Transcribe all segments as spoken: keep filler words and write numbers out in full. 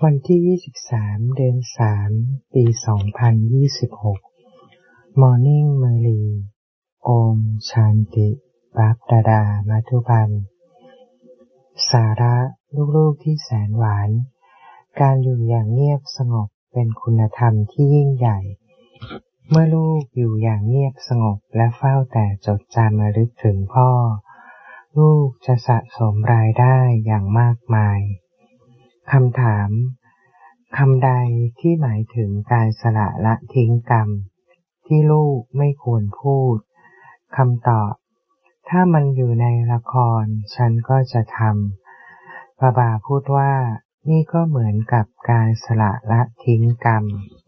วันที่ยี่สิบสามเดือนสามปีสองพันยี่สิบหก Morning Murli โอมชันติบัพดาดามัทุพันสาระลูกๆที่แสนหวานการอยู่อย่างเงียบสงบเป็นคุณธรรมที่ยิ่งใหญ่เมื่อลูกอยู่อย่างเงียบสงบและเฝ้าแต่จดจำระลึกถึงพ่อลูกจะสะสมรายได้อย่างมากมายคำถามคำใดที่หมายถึงการสละละทิ้งกรรมที่ลูกไม่ควรพูดคำตอบถ้ามันอยู่ในละครฉันก็จะทำบาบาพูดว่านี่ก็เหมือนกับการสละละทิ้งกรรม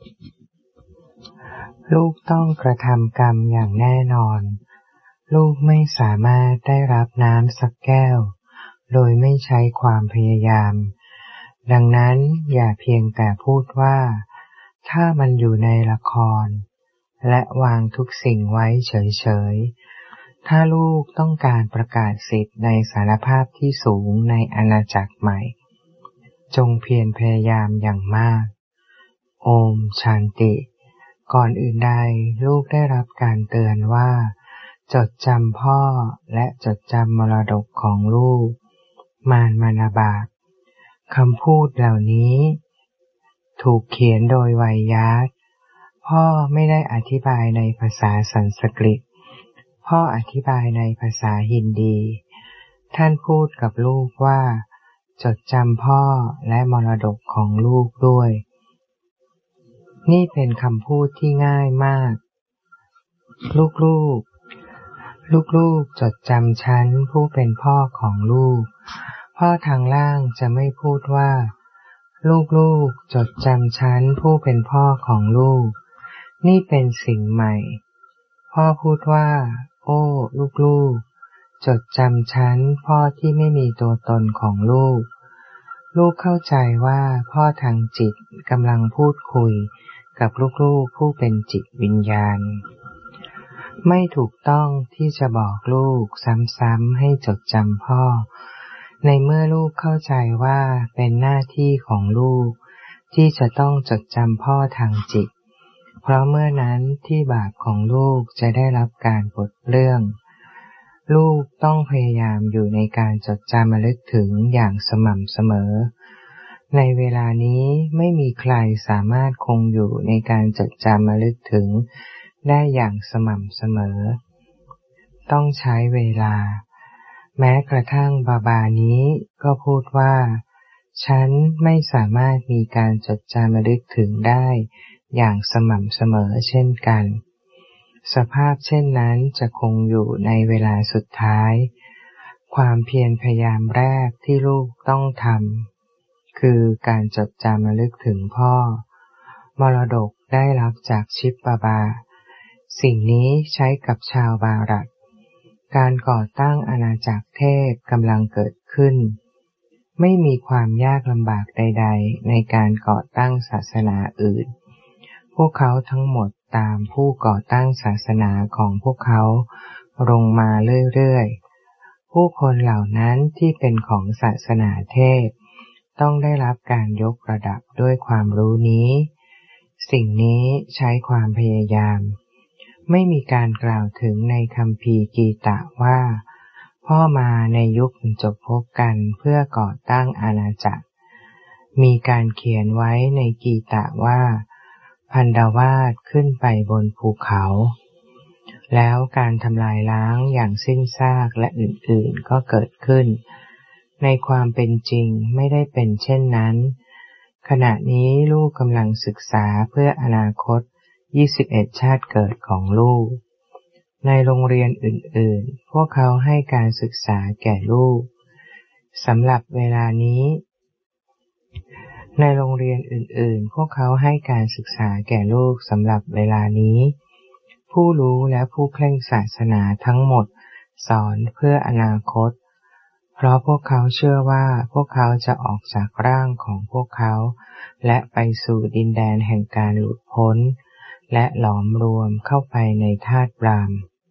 ลูกต้องกระทำกรรมอย่างแน่นอนลูกไม่สามารถได้รับน้ำสักแก้วโดยไม่ใช้ความพยายามดังนั้นอย่าเพียงแต่พูดว่าถ้ามันอยู่ในละครและวางทุกสิ่งไว้เฉยๆถ้าลูกต้องการประกาศสิทธิ์ในสารภาพที่สูงในอาณาจักรใหม่จงเพียรพยายามอย่างมากโอมชันติก่อนอื่นใดลูกได้รับการเตือนว่าจดจำพ่อและจดจำมรดกของลูกมารมณบาตคำพูดเหล่านี้ถูกเขียนโดยไวยาตพ่อไม่ได้อธิบายในภาษาสันสกฤตพ่ออธิบายในภาษาฮินดีท่านพูดกับลูกว่าจดจำพ่อและมรดกของลูกด้วยนี่เป็นคำพูดที่ง่ายมากลูกๆลูกๆจดจำฉันผู้เป็นพ่อของลูกพ่อทางล่างจะไม่พูดว่าลูกๆจดจำฉันผู้เป็นพ่อของลูกนี่เป็นสิ่งใหม่พ่อพูดว่าโอ้ลูกๆจดจำฉันพ่อที่ไม่มีตัวตนของลูกลูกเข้าใจว่าพ่อทางจิตกำลังพูดคุยกับลูกๆผู้เป็นจิตวิญญาณไม่ถูกต้องที่จะบอกลูกซ้ำๆให้จดจำพ่อในเมื่อลูกเข้าใจว่าเป็นหน้าที่ของลูกที่จะต้องจดจำพ่อทางจิตเพราะเมื่อนั้นที่บาปของลูกจะได้รับการปลดเปลื้องลูกต้องพยายามอยู่ในการจดจำระลึกถึงอย่างสม่ำเสมอในเวลานี้ไม่มีใครสามารถคงอยู่ในการจดจำระลึกถึงได้อย่างสม่ำเสมอต้องใช้เวลาแม้กระทั่งบาบานี้ก็พูดว่าฉันไม่สามารถมีการจดจำระลึกถึงได้อย่างสม่ำเสมอเช่นกันสภาพเช่นนั้นจะคงอยู่ในเวลาสุดท้ายความเพียรพยายามแรกที่ลูกต้องทำคือการจดจำระลึกถึงพ่อมรดกได้รับจากชิปบาบาสิ่งนี้ใช้กับชาวบารัตการก่อตั้งอาณาจักรเทพกำลังเกิดขึ้นไม่มีความยากลำบากใดๆในการก่อตั้งศาสนาอื่นพวกเขาทั้งหมดตามผู้ก่อตั้งศาสนาของพวกเขาลงมาเรื่อยๆผู้คนเหล่านั้นที่เป็นของศาสนาเทพต้องได้รับการยกระดับด้วยความรู้นี้สิ่งนี้ใช้ความพยายามไม่มีการกล่าวถึงในคัมภีร์กีตะว่าพ่อมาในยุคบรรจบพบกันเพื่อก่อตั้งอาณาจักรมีการเขียนไว้ในกีตะว่าพันดาวาสขึ้นไปบนภูเขาแล้วการทำลายล้างอย่างสิ้นซากและอื่นๆก็เกิดขึ้นในความเป็นจริงไม่ได้เป็นเช่นนั้นขณะนี้ลูกกำลังศึกษาเพื่ออนาคตยี่สิบเอ็ดชาติเกิดของลูกในโรงเรียนอื่นๆพวกเขาให้การศึกษาแก่ลูกสำหรับเวลานี้ในโรงเรียนอื่นๆพวกเขาให้การศึกษาแก่ลูกสำหรับเวลานี้ผู้รู้และผู้เคร่งศาสนาทั้งหมดสอนเพื่ออนาคตเพราะพวกเขาเชื่อว่าพวกเขาจะออกจากร่างของพวกเขาและไปสู่ดินแดนแห่งการหลุดพ้นและหลอมรวมเข้าไปในธาตุบราม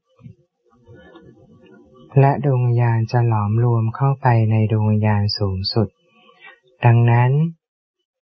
และดวงวิญญาณจะหลอมรวมเข้าไปในดวงวิญญาณสูงสุดดังนั้น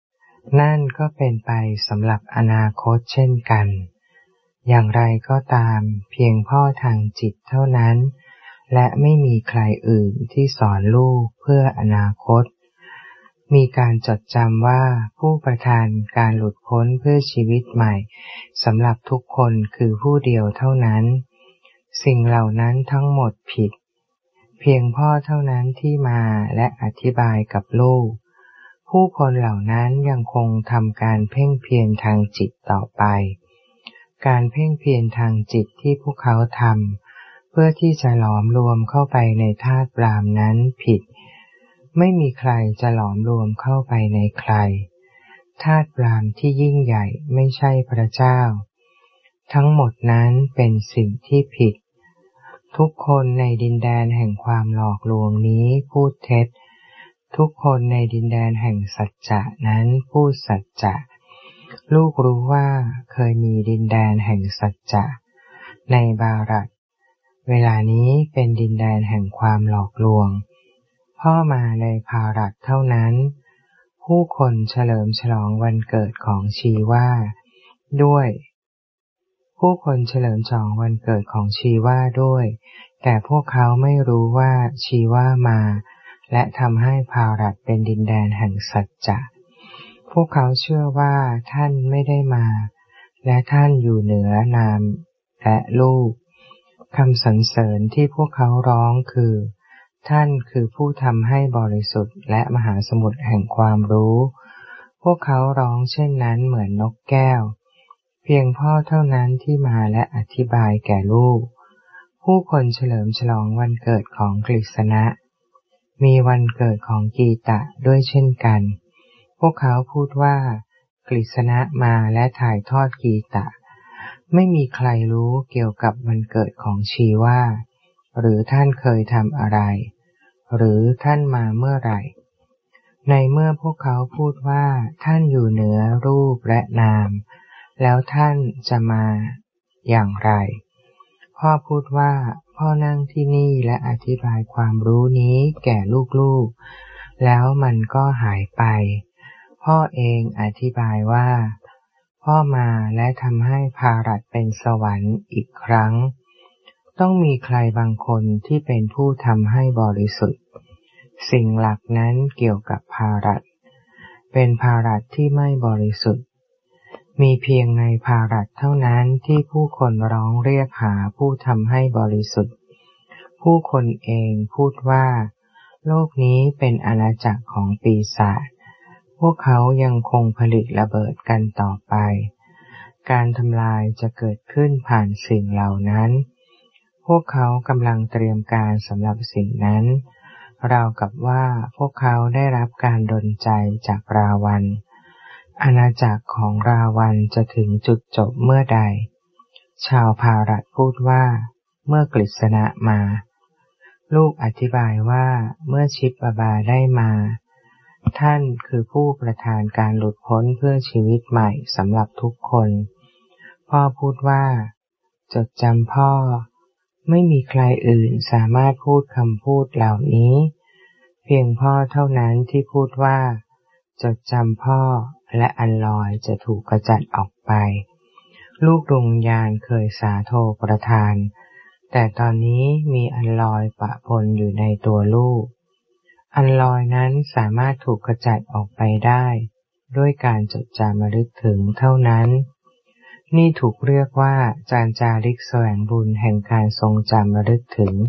นั่นก็เป็นไปสำหรับอนาคตเช่นกันอย่างไรก็ตามเพียงพ่อทางจิตเท่านั้นและไม่มีใครอื่นที่สอนลูกเพื่ออนาคตมีการจดจำว่าผู้ประทานการหลุดพ้นเพื่อชีวิตใหม่สำหรับทุกคนคือผู้เดียวเท่านั้นสิ่งเหล่านั้นทั้งหมดผิดเพียงพ่อเท่านั้นที่มาและอธิบายกับลูกผู้คนเหล่านั้นยังคงทำการเพ่งเพียรทางจิตต่อไปการเพ่งเพียรทางจิตที่พวกเขาทำเพื่อที่จะหลอมรวมเข้าไปในธาตุปรามนั้นผิดไม่มีใครจะหลอมรวมเข้าไปในใครธาตุปรามที่ยิ่งใหญ่ไม่ใช่พระเจ้าทั้งหมดนั้นเป็นสิ่งที่ผิดทุกคนในดินแดนแห่งความหลอกลวงนี้พูดเท็จทุกคนในดินแดนแห่งสัจจะนั้นพูดสัจจะลูกรู้ว่าเคยมีดินแดนแห่งสัจจะในบารัตเวลานี้เป็นดินแดนแห่งความหลอกลวงพ่อมาในภารัตเท่านั้นผู้คนเฉลิมฉลองวันเกิดของชีวาด้วยผู้คนเฉลิมฉลองวันเกิดของชีวาด้วยแต่พวกเขาไม่รู้ว่าชีวามาและทำให้ภารัตเป็นดินแดนแห่งสัจจะพวกเขาเชื่อว่าท่านไม่ได้มาและท่านอยู่เหนือนามและลูกคำสรรเสริญที่พวกเขาร้องคือท่านคือผู้ทำให้บริสุทธิ์และมหาสมุทรแห่งความรู้พวกเขาร้องเช่นนั้นเหมือนนกแก้วเพียงพ่อเท่านั้นที่มาและอธิบายแก่ลูกผู้คนเฉลิมฉลองวันเกิดของกฤษณะมีวันเกิดของกีตะด้วยเช่นกันพวกเขาพูดว่ากฤษณะมาและถ่ายทอดกีตะไม่มีใครรู้เกี่ยวกับวันเกิดของชีวาหรือท่านเคยทำอะไรหรือท่านมาเมื่อไหร่ในเมื่อพวกเขาพูดว่าท่านอยู่เหนือรูปและนามแล้วท่านจะมาอย่างไรพ่อพูดว่าพ่อนั่งที่นี่และอธิบายความรู้นี้แก่ลูกๆแล้วมันก็หายไปพ่อเองอธิบายว่าพ่อมาและทำให้ภารัตเป็นสวรรค์อีกครั้งต้องมีใครบางคนที่เป็นผู้ทำให้บริสุทธิ์สิ่งหลักนั้นเกี่ยวกับภารัตเป็นภารัตที่ไม่บริสุทธิ์มีเพียงในภารัตเท่านั้นที่ผู้คนร้องเรียกหาผู้ทำให้บริสุทธิ์ผู้คนเองพูดว่าโลกนี้เป็นอาณาจักรของปีศาจพวกเขายังคงผลิตระเบิดกันต่อไปการทำลายจะเกิดขึ้นผ่านสิ่งเหล่านั้นพวกเขากำลังเตรียมการสำหรับสิ่งนั้นราวกับว่าพวกเขาได้รับการดลใจจากราวันอาณาจักรของราวันจะถึงจุดจบเมื่อใดชาวภารัตพูดว่าเมื่อกฤษณะมาลูกอธิบายว่าเมื่อชิปบาได้มาท่านคือผู้ประทานการหลุดพ้นเพื่อชีวิตใหม่สำหรับทุกคนพ่อพูดว่าจดจำพ่อไม่มีใครอื่นสามารถพูดคำพูดเหล่านี้เพียงพ่อเท่านั้นที่พูดว่าจดจำพ่อและอัลลอยจะถูกกระจัดออกไปลูกดวงวิญญาณเคยสาโทประทานแต่ตอนนี้มีอัลลอยปะปนอยู่ในตัวลูกอัลลอยนั้นสามารถถูกกระจัดออกไปได้ด้วยการจดจำระลึกถึงเท่านั้นนี่ถูกเรียกว่าจารจาริกแสวงบุญแห่งการทรงจำระลึกถึง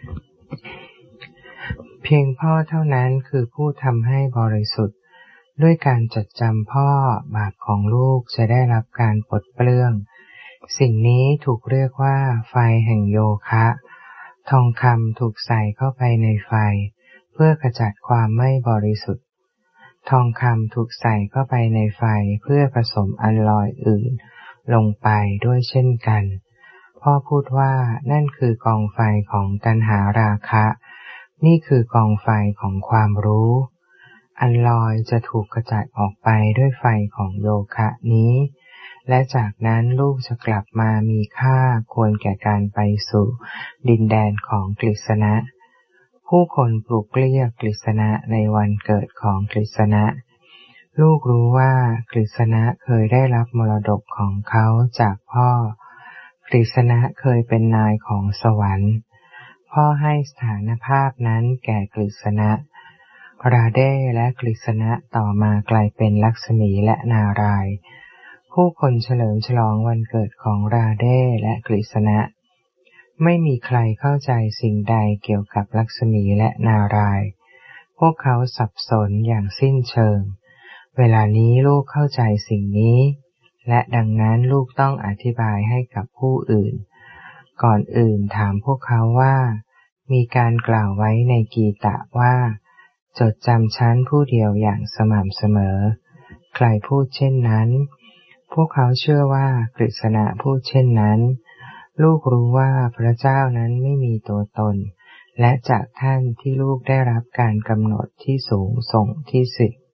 เพียงพ่อเท่านั้นคือผู้ทำให้บริสุทธิ์ด้วยการจดจำพ่อบาปของลูกจะได้รับการปลดเปลื้องสิ่งนี้ถูกเรียกว่าไฟแห่งโยคะทองคำถูกใส่เข้าไปในไฟเพื่อขจัดความไม่บริสุทธิ์ทองคำถูกใส่เข้าไปในไฟเพื่อผสมอัลลอยอื่นลงไปด้วยเช่นกันพ่อพูดว่านั่นคือกองไฟของตัณหาราคะนี่คือกองไฟของความรู้อัลลอยจะถูกกระจัดออกไปด้วยไฟของโยคะนี้และจากนั้นลูกจะกลับมามีค่าควรแก่การไปสู่ดินแดนของกฤษณะผู้คนปลุกเรียกกฤษณะในวันเกิดของกฤษณะลูกรู้ว่ากฤษณะเคยได้รับมรดกของเขาจากพ่อกฤษณะเคยเป็นนายของสวรรค์พ่อให้สถานภาพนั้นแก่กฤษณะราเดและกฤษณะต่อมากลายเป็นลักษมีและนารายณ์ผู้คนเฉลิมฉลองวันเกิดของราเดและกฤษณะไม่มีใครเข้าใจสิ่งใดเกี่ยวกับลักษมีและนารายณ์พวกเขาสับสนอย่างสิ้นเชิงเวลานี้ลูกเข้าใจสิ่งนี้และดังนั้นลูกต้องอธิบายให้กับผู้อื่นก่อนอื่นถามพวกเขาว่ามีการกล่าวไว้ในกีตะว่าจดจำฉันผู้เดียวอย่างสม่ำเสมอใครพูดเช่นนั้นพวกเขาเชื่อว่ากฤษณะพูดเช่นนั้นลูกรู้ว่าพระเจ้านั้นไม่มีตัวตนและจากท่านที่ลูกได้รับการกำหนดที่สูงส่งที่สุด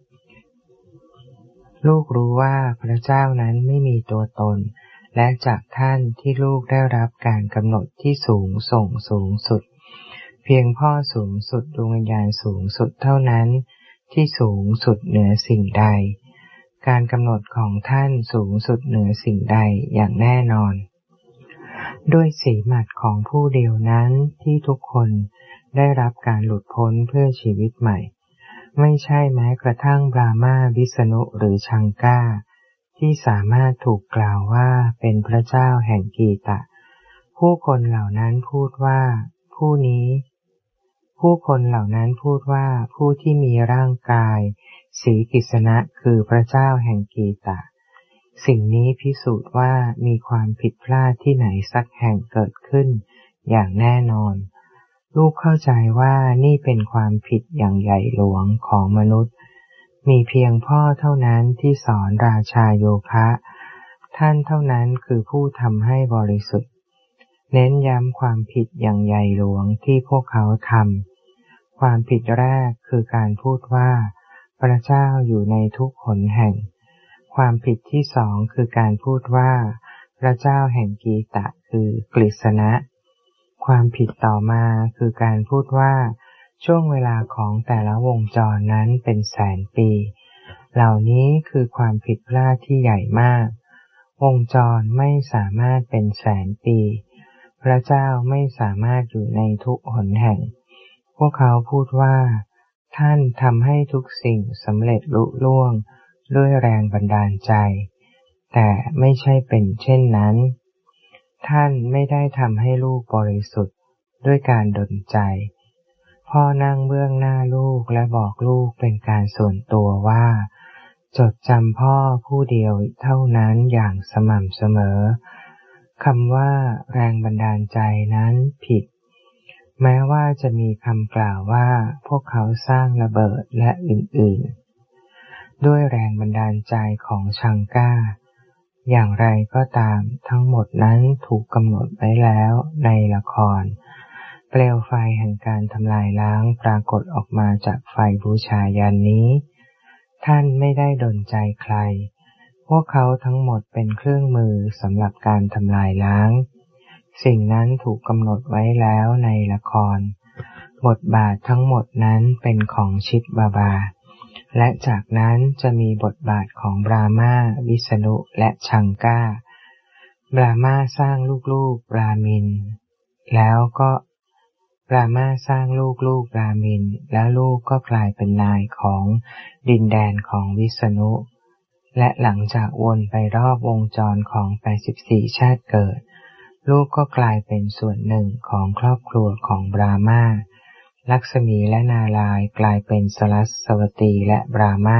ลูกรู้ว่าพระเจ้านั้นไม่มีตัวตนและจากท่านที่ลูกได้รับการกำหนดที่สูงส่งสูงสุดเพียงพ่อสูงสุดดวงวิญญาณสูงสุดเท่านั้นที่สูงสุดเหนือสิ่งใดการกำหนดของท่านสูงสุดเหนือสิ่งใดอย่างแน่นอนด้วยสีหมัดของผู้เดียวนั้นที่ทุกคนได้รับการหลุดพ้นเพื่อชีวิตใหม่ไม่ใช่แม้กระทั่งบรามาวิษณุหรือชังก้าที่สามารถถูกกล่าวว่าเป็นพระเจ้าแห่งกีตะผู้คนเหล่านั้นพูดว่าผู้นี้ผู้คนเหล่านั้นพูดว่าผู้ที่มีร่างกายสีกิษณะคือพระเจ้าแห่งกีตะสิ่งนี้พิสูจน์ว่ามีความผิดพลาดที่ไหนสักแห่งเกิดขึ้นอย่างแน่นอนลูกเข้าใจว่านี่เป็นความผิดอย่างใหญ่หลวงของมนุษย์มีเพียงพ่อเท่านั้นที่สอนราชาโยคะท่านเท่านั้นคือผู้ทำให้บริสุทธิ์เน้นย้ำความผิดอย่างใหญ่หลวงที่พวกเขาทำความผิดแรกคือการพูดว่าพระเจ้าอยู่ในทุกหนแห่งความผิดที่สองคือการพูดว่าพระเจ้าแห่งกีตะคือกฤษณะความผิดต่อมาคือการพูดว่าช่วงเวลาของแต่ละวงจรนั้นเป็นแสนปีเหล่านี้คือความผิดพลาดที่ใหญ่มากวงจรไม่สามารถเป็นแสนปีพระเจ้าไม่สามารถอยู่ในทุกหนแห่งพวกเขาพูดว่าท่านทำให้ทุกสิ่งสำเร็จลุล่วงด้วยแรงบันดาลใจแต่ไม่ใช่เป็นเช่นนั้นท่านไม่ได้ทำให้ลูกบริสุทธิ์ด้วยการดลใจพ่อนั่งเบื้องหน้าลูกและบอกลูกเป็นการส่วนตัวว่าจดจำพ่อผู้เดียวเท่านั้นอย่างสม่ำเสมอคำว่าแรงบันดาลใจนั้นผิดแม้ว่าจะมีคำกล่าวว่าพวกเขาสร้างระเบิดและอื่นๆด้วยแรงบันดาลใจของชังก้าอย่างไรก็ตามทั้งหมดนั้นถูกกำหนดไว้แล้วในละครเปลวไฟแห่งการทำลายล้างปรากฏออกมาจากไฟบูชายันนี้ท่านไม่ได้ดลใจใครพวกเขาทั้งหมดเป็นเครื่องมือสำหรับการทำลายล้างสิ่งนั้นถูกกำหนดไว้แล้วในละครบทบาททั้งหมดนั้นเป็นของชิดบาบาและจากนั้นจะมีบทบาทของบรามาวิษณุและชังก้าบรามาสร้างลูกๆรามินแล้วก็บรามาสร้างลูกๆรามินแล้วลูกก็กลายเป็นนายของดินแดนของวิษณุและหลังจากวนไปรอบวงจรของแปดสิบสี่ชาติเกิดลูกก็กลายเป็นส่วนหนึ่งของครอบครัวของบรามาลักษมีและนารายณ์กลายเป็นสรัสวตีและบรามา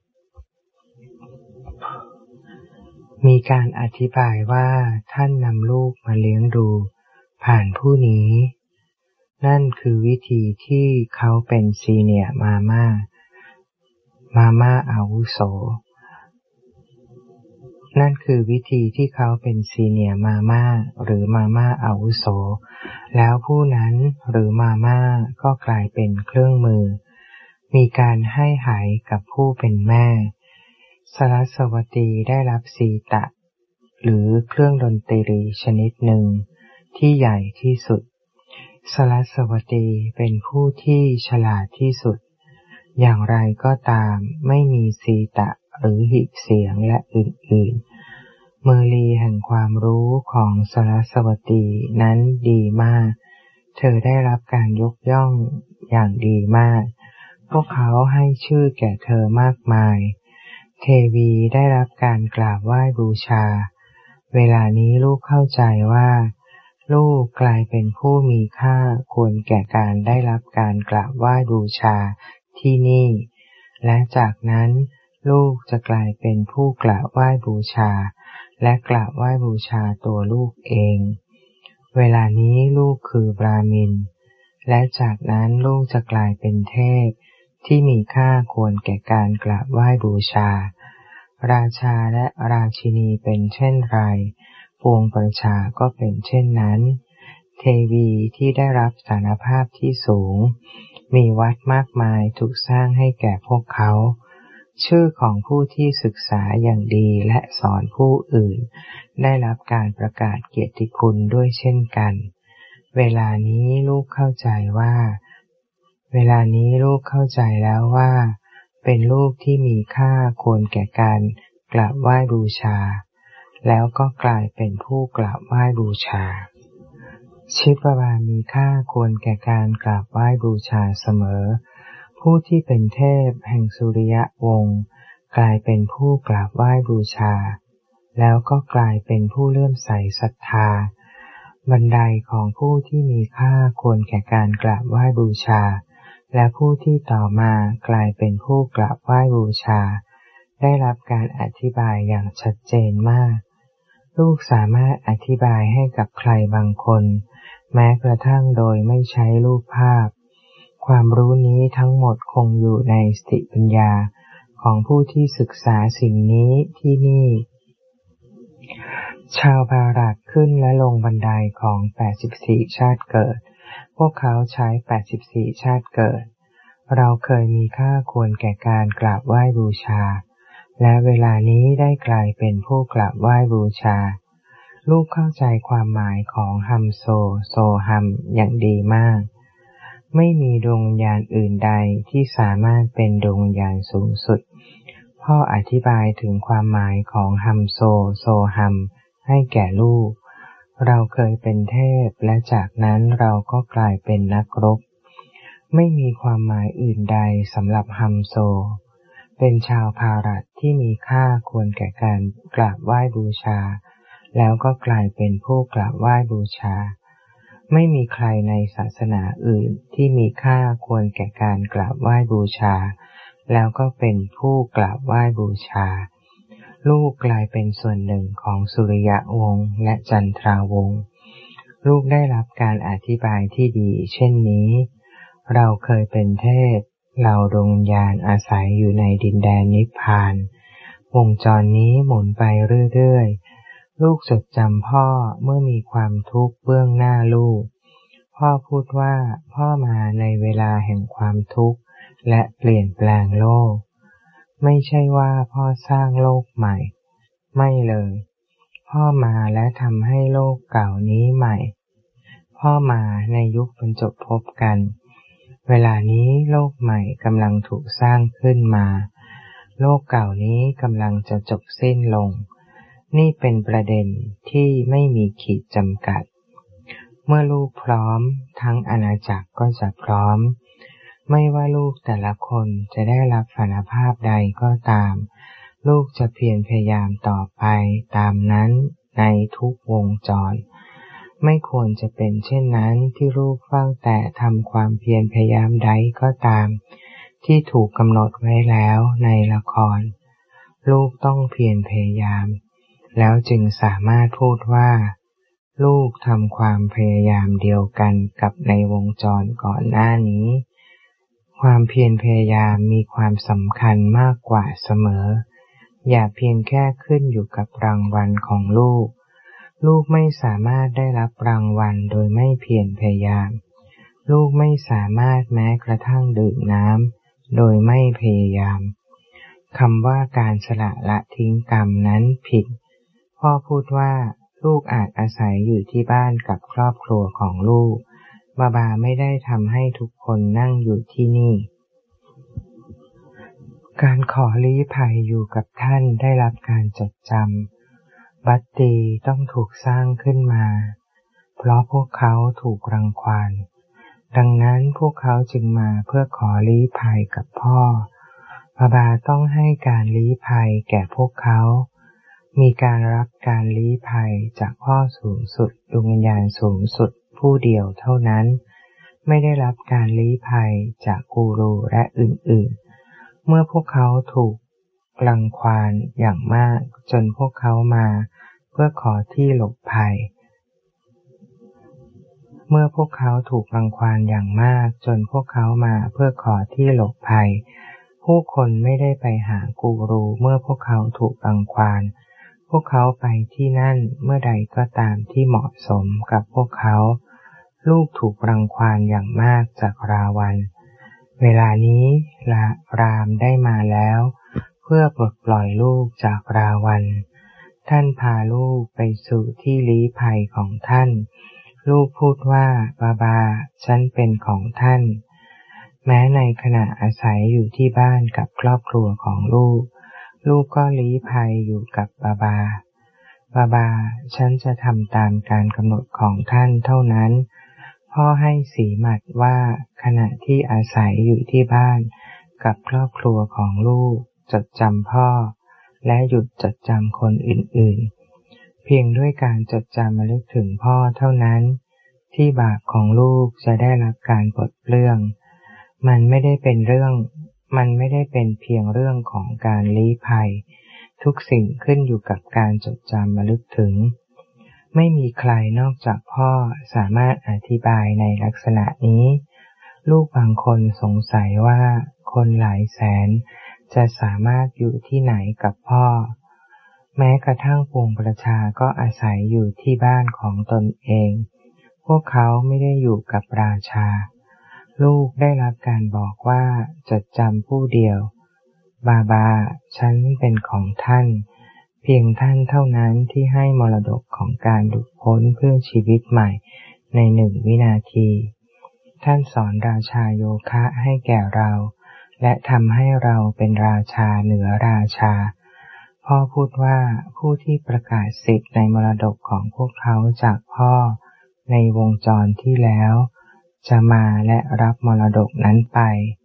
มีการอธิบายว่าท่านนำลูกมาเลี้ยงดูผ่านผู้นี้นั่นคือวิธีที่เขาเป็นซีเนียร์มาม่ามาม่าอาวุโสนั่นคือวิธีที่เขาเป็นซีเนียร์มาม่าหรือมาม่าอาวุโสแล้วผู้นั้นหรือมาม่าก็กลายเป็นเครื่องมือมีการให้หายกับผู้เป็นแม่สรัสวตีได้รับสีตะหรือเครื่องดนตรีชนิดหนึ่งที่ใหญ่ที่สุดสรัสวตีเป็นผู้ที่ฉลาดที่สุดอย่างไรก็ตามไม่มีสีตะหรือหีบเสียงและอื่นๆเมลีแห่งความรู้ของสรสวตีนั้นดีมากเธอได้รับการยกย่องอย่างดีมากพวกเขาให้ชื่อแก่เธอมากมายเทวีได้รับการกราบไหว้บูชาเวลานี้ลูกเข้าใจว่าลูกกลายเป็นผู้มีค่าควรแก่การได้รับการกราบไหว้บูชาที่นี่และจากนั้นลูกจะกลายเป็นผู้กราบไหว้บูชาและกราบไหว้บูชาตัวลูกเองเวลานี้ลูกคือบราหมินและจากนั้นลูกจะกลายเป็นเทพที่มีค่าควรแก่การกราบไหว้บูชาราชาและราชินีเป็นเช่นไรปวงประชาก็เป็นเช่นนั้นเทวีที่ได้รับสถานภาพที่สูงมีวัดมากมายถูกสร้างให้แก่พวกเขาชื่อของผู้ที่ศึกษาอย่างดีและสอนผู้อื่นได้รับการประกาศเกียรติคุณด้วยเช่นกันเวลานี้ลูกเข้าใจว่าเวลานี้ลูกเข้าใจแล้วว่าเป็นลูกที่มีค่าควรแก่การกราบไหว้บูชาแล้วก็กลายเป็นผู้กราบไหว้บูชาชิปบามีค่าควรแก่การกราบไหว้บูชาเสมอผู้ที่เป็นเทพแห่งสุริยวงศ์กลายเป็นผู้กราบไหว้บูชาแล้วก็กลายเป็นผู้เลื่อมใสศรัทธาบันไดของผู้ที่มีค่าควรแก่การกราบไหว้บูชาและผู้ที่ต่อมากลายเป็นผู้กราบไหว้บูชาได้รับการอธิบายอย่างชัดเจนมากลูกสามารถอธิบายให้กับใครบางคนแม้กระทั่งโดยไม่ใช้รูปภาพความรู้นี้ทั้งหมดคงอยู่ในสติปัญญาของผู้ที่ศึกษาสิ่งนี้ที่นี่ชาวบารัตขึ้นและลงบันไดของแปดสิบสี่ชาติเกิดพวกเขาใช้แปดสิบสี่ชาติเกิดเราเคยมีค่าควรแก่การกราบไหว้บูชาและเวลานี้ได้กลายเป็นผู้กราบไหว้บูชาลูกเข้าใจความหมายของฮัมโซโซฮัมอย่างดีมากไม่มีดวงวิญญาณอื่นใดที่สามารถเป็นดวงวิญญาณสูงสุดพ่ออธิบายถึงความหมายของฮัมโซโซฮัมให้แก่ลูกเราเคยเป็นเทพและจากนั้นเราก็กลายเป็นนักรบไม่มีความหมายอื่นใดสำหรับฮัมโซเป็นชาวพารัตที่มีค่าควรแก่การกราบไหว้บูชาแล้วก็กลายเป็นผู้กราบไหว้บูชาไม่มีใครในศาสนาอื่นที่มีค่าควรแก่การกราบไหว้บูชาแล้วก็เป็นผู้กราบไหว้บูชาลูกกลายเป็นส่วนหนึ่งของสุริยวงศ์และจันทราวงศ์ลูกได้รับการอธิบายที่ดีเช่นนี้เราเคยเป็นเทพเราดวงวิญญาณอาศัยอยู่ในดินแดนนิพพานวงจรนี้หมุนไปเรื่อยๆลูกจดจำพ่อเมื่อมีความทุกข์เบื้องหน้าลูกพ่อพูดว่าพ่อมาในเวลาแห่งความทุกข์และเปลี่ยนแปลงโลกไม่ใช่ว่าพ่อสร้างโลกใหม่ไม่เลยพ่อมาและทำให้โลกเก่านี้ใหม่พ่อมาในยุคบรรจบพบกันเวลานี้โลกใหม่กำลังถูกสร้างขึ้นมาโลกเก่านี้กำลังจะจบสิ้นลงนี่เป็นประเด็นที่ไม่มีขีดจำกัดเมื่อลูกพร้อมทั้งอาณาจักรก็จะพร้อมไม่ว่าลูกแต่ละคนจะได้รับสารภาพใดก็ตามลูกจะเพียรพยายามต่อไปตามนั้นในทุกวงจรไม่ควรจะเป็นเช่นนั้นที่ลูกเฝ้าแต่ทำความเพียรพยายามใดก็ตามที่ถูกกำหนดไว้แล้วในละครลูกต้องเพียรพยายามแล้วจึงสามารถพูดว่าลูกทำความพยายามเดียวกันกับในวงจรก่อนหน้านี้ความเพียรพยายามมีความสำคัญมากกว่าเสมออย่าเพียงแค่ขึ้นอยู่กับรางวัลของลูกลูกไม่สามารถได้รับรางวัลโดยไม่เพียรพยายามลูกไม่สามารถแม้กระทั่งดื่มน้ำโดยไม่พยายามคำว่าการสละละทิ้งกรรมนั้นผิดพ่อพูดว่าลูกอาจอาศัยอยู่ที่บ้านกับครอบครัวของลูกบาบาไม่ได้ทำให้ทุกคนนั่งอยู่ที่นี่การขอลี้ภัยอยู่กับท่านได้รับการจดจำบัตตีต้องถูกสร้างขึ้นมาเพราะพวกเขาถูกรังควานดังนั้นพวกเขาจึงมาเพื่อขอลี้ภัยกับพ่อบาบาต้องให้การลี้ภัยแก่พวกเขามีการรับการลี้ภัยจากพ่อสูงสุดดวงวิญญาณสูงสุดผู้เดียวเท่านั้นไม่ได้รับการลี้ภัยจากกูรูและอื่นๆเมื่อพวกเขาถูกรังควานอย่างมากจนพวกเขามาเพื่อขอที่หลบภัยเมื่อพวกเขาถูกรังควานอย่างมากจนพวกเขามาเพื่อขอที่หลบภัยผู้คนไม่ได้ไปหากูรูเมื่อพวกเขาถูกรังควานพวกเขาไปที่นั่นเมื่อใดก็ตามที่เหมาะสมกับพวกเขาลูกถูกรังควานอย่างมากจากราวันเวลานี้ลารามได้มาแล้วเพื่อปลดปล่อยลูกจากราวันท่านพาลูกไปสู่ที่ลี้ภัยของท่านลูกพูดว่าบาบาฉันเป็นของท่านแม้ในขณะอาศัยอยู่ที่บ้านกับครอบครัวของลูกลูกก็ลี้ภัยอยู่กับบาบาบาบาฉันจะทำตามการกำหนดของท่านเท่านั้นพ่อให้สีหมัดว่าขณะที่อาศัยอยู่ที่บ้านกับครอบครัวของลูกจดจำพ่อและหยุดจดจำคนอื่นๆเพียงด้วยการจดจำระลึกถึงพ่อเท่านั้นที่บาปของลูกจะได้รับการปลดเปลื้องมันไม่ได้เป็นเรื่องมันไม่ได้เป็นเพียงเรื่องของการลี้ภัยทุกสิ่งขึ้นอยู่กับการจดจำระลึกถึงไม่มีใครนอกจากพ่อสามารถอธิบายในลักษณะนี้ลูกบางคนสงสัยว่าคนหลายแสนจะสามารถอยู่ที่ไหนกับพ่อแม้กระทั่งปวงประชาก็อาศัยอยู่ที่บ้านของตนเองพวกเขาไม่ได้อยู่กับราชาลูกได้รับการบอกว่าจดจำผู้เดียวบาบาฉันเป็นของท่านเพียงท่านเท่านั้นที่ให้มรดกของการหลุดพ้นเพื่อชีวิตใหม่ในหนึ่งวินาทีท่านสอนราชาโยคะให้แก่เราและทำให้เราเป็นราชาเหนือราชาพ่อพูดว่าผู้ที่ประกาศสิทธิ์ในมรดกของพวกเขาจากพ่อในวงจรที่แล้วจะมาและรับมรดกนั้นไป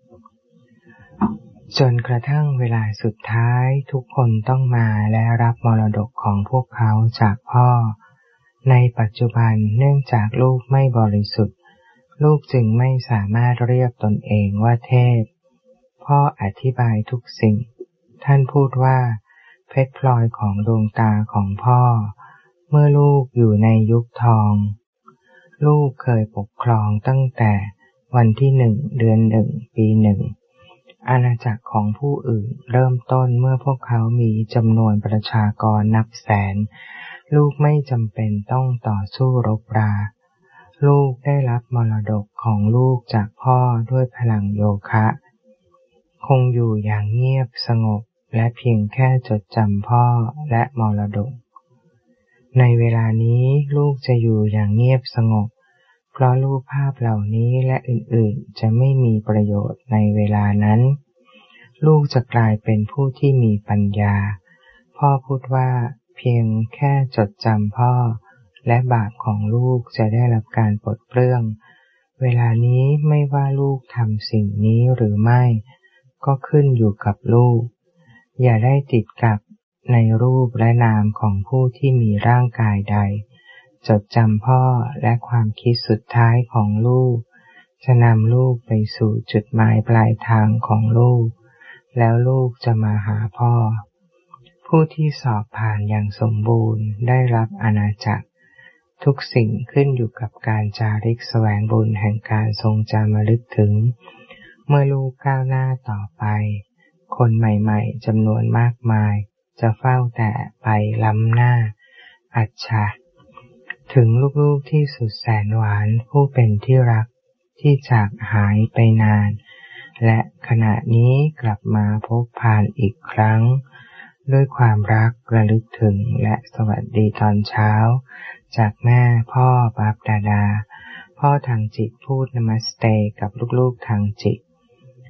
จนกระทั่งเวลาสุดท้ายทุกคนต้องมาและรับมรดกของพวกเขาจากพ่อในปัจจุบันเนื่องจากลูกไม่บริสุทธิ์ลูกจึงไม่สามารถเรียกตนเองว่าเทพพ่ออธิบายทุกสิ่งท่านพูดว่าเพชรพลอยของดวงตาของพ่อเมื่อลูกอยู่ในยุคทองลูกเคยปกครองตั้งแต่วันที่หนึ่งเดือนหนึ่งปีหนึ่งอาณาจักรของผู้อื่นเริ่มต้นเมื่อพวกเขามีจำนวนประชากรนับแสนลูกไม่จำเป็นต้องต่อสู้รบราลูกได้รับมรดกของลูกจากพ่อด้วยพลังโยคะคงอยู่อย่างเงียบสงบและเพียงแค่จดจำพ่อและมรดกในเวลานี้ลูกจะอยู่อย่างเงียบสงบเพราะรูปภาพเหล่านี้และอื่นๆจะไม่มีประโยชน์ในเวลานั้นลูกจะกลายเป็นผู้ที่มีปัญญาพ่อพูดว่าเพียงแค่จดจำพ่อและบาปของลูกจะได้รับการปลดเปลื้องเวลานี้ไม่ว่าลูกทำสิ่งนี้หรือไม่ก็ขึ้นอยู่กับลูกอย่าได้ติดกับในรูปและนามของผู้ที่มีร่างกายใดจดจำพ่อและความคิดสุดท้ายของลูกจะนำลูกไปสู่จุดหมายปลายทางของลูกแล้วลูกจะมาหาพ่อผู้ที่สอบผ่านอย่างสมบูรณ์ได้รับอาณาจักรทุกสิ่งขึ้นอยู่กับการจาริกแสวงบุญแห่งการทรงจำระลึกถึงเมื่อลูกก้าวหน้าต่อไปคนใหม่ๆจำนวนมากมายจะเฝ้าแต่ไปล้ำหน้าอัจฉะถึงลูกๆที่สุดแสนหวานผู้เป็นที่รักที่จากหายไปนานและขณะนี้กลับมาพบผ่านอีกครั้งด้วยความรักระลึกถึงและสวัสดีตอนเช้าจากแม่พ่อบาปดาดาพ่อทางจิตพูดนมัสเตกับลูกๆทางจิต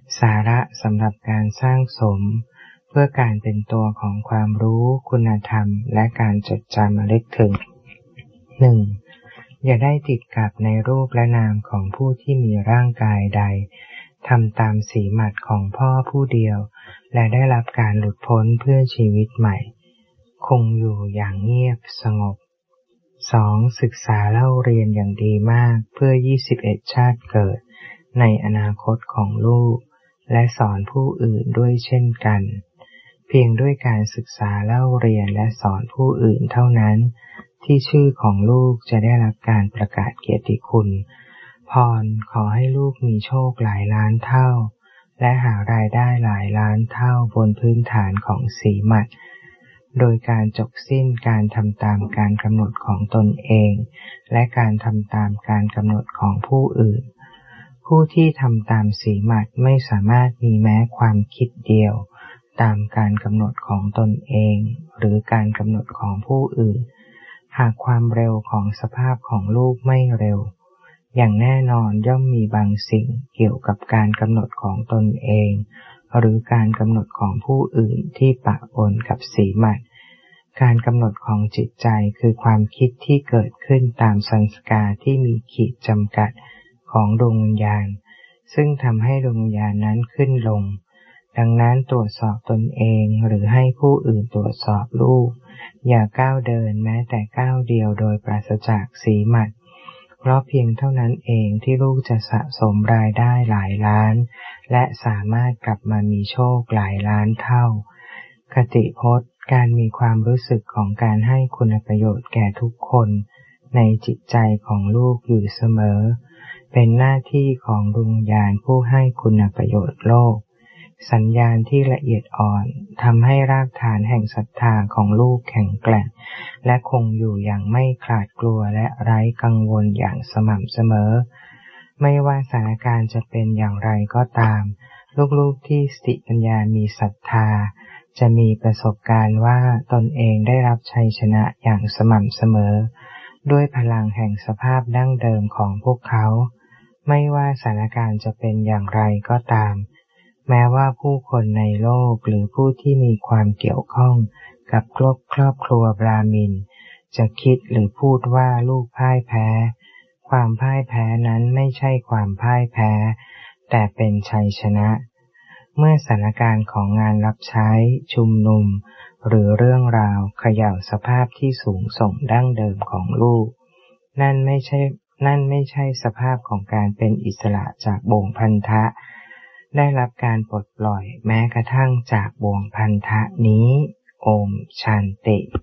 สาระสำหรับการสร้างสมเพื่อการเป็นตัวของความรู้คุณธรรมและการจดจำระลึกถึง หนึ่ง. อย่าได้ติดกับในรูปและนามของผู้ที่มีร่างกายใดทำตามสีหมัดของพ่อผู้เดียวและได้รับการหลุดพ้นเพื่อชีวิตใหม่คงอยู่อย่างเงียบสงบ สอง. ศึกษาเล่าเรียนอย่างดีมากเพื่อยี่สิบเอ็ดชาติเกิดในอนาคตของลูกและสอนผู้อื่นด้วยเช่นกันเพียงด้วยการศึกษาเล่าเรียนและสอนผู้อื่นเท่านั้นที่ชื่อของลูกจะได้รับการประกาศเกียรติคุณพรขอให้ลูกมีโชคหลายล้านเท่าและหารายได้หลายล้านเท่าบนพื้นฐานของสีหมัดโดยการจบสิ้นการทำตามการกำหนดของตนเองและการทำตามการกำหนดของผู้อื่นผู้ที่ทำตามสีหมัดไม่สามารถมีแม้ความคิดเดียวตามการกำหนดของตนเองหรือการกำหนดของผู้อื่นหากความเร็วของสภาพของลูกไม่เร็วอย่างแน่นอนย่อมมีบางสิ่งเกี่ยวกับการกำหนดของตนเองหรือการกำหนดของผู้อื่นที่ปะปนกับสีหมัดการกำหนดของจิตใจคือความคิดที่เกิดขึ้นตามสังสารที่มีขีดจำกัดของดวงวิญญาณซึ่งทำให้ดวงวิญญาณนั้นขึ้นลงดังนั้นตรวจสอบตนเองหรือให้ผู้อื่นตรวจสอบลูกอย่าก้าวเดินแม้แต่ก้าวเดียวโดยปราศจากสีหมัดเพราะเพียงเท่านั้นเองที่ลูกจะสะสมรายได้หลายล้านและสามารถกลับมามีโชคหลายล้านเท่าคติพจน์การมีความรู้สึกของการให้คุณประโยชน์แก่ทุกคนในจิตใจของลูกอยู่เสมอเป็นหน้าที่ของดวงวิญญาณผู้ให้คุณประโยชน์โลกสัญญาณที่ละเอียดอ่อนทำให้รากฐานแห่งศรัทธาของลูกแข็งแกร่งและคงอยู่อย่างไม่ขลาดกลัวและไร้กังวลอย่างสม่ำเสมอไม่ว่าสถานการณ์จะเป็นอย่างไรก็ตามลูกๆที่สติปัญญามีศรัทธาจะมีประสบการณ์ว่าตนเองได้รับชัยชนะอย่างสม่ำเสมอด้วยพลังแห่งสภาพดั้งเดิมของพวกเขาไม่ว่าสถานการณ์จะเป็นอย่างไรก็ตามแม้ว่าผู้คนในโลกหรือผู้ที่มีความเกี่ยวข้องกับครอบครอบครัวบราหมินจะคิดหรือพูดว่าลูกพ่ายแพ้ความพ่ายแพ้นั้นไม่ใช่ความพ่ายแพ้แต่เป็นชัยชนะเมื่อสถานการณ์ของงานรับใช้ชุมนุมหรือเรื่องราวเขย่าสภาพที่สูงส่งดั้งเดิมของลูกนั่นไม่ใช่นั่นไม่ใช่สภาพของการเป็นอิสระจากบ่วงพันธะได้รับการปลดปล่อยแม้กระทั่งจากบ่วงพันธะนี้โอมชันติ